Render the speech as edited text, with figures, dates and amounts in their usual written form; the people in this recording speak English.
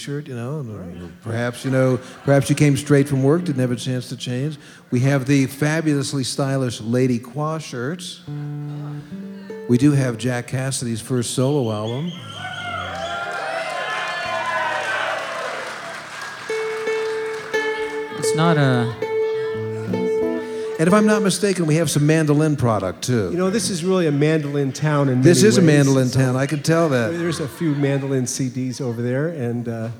shirt, perhaps you came straight from work, didn't have a chance to change. We have the fabulously stylish Lady Qua shirts. We do have Jack Cassidy's first solo album. It's not a... And if I'm not mistaken, we have some mandolin product, too. This is really a mandolin town in many This is a ways. mandolin town, I can tell that. There's a few mandolin CDs over there, and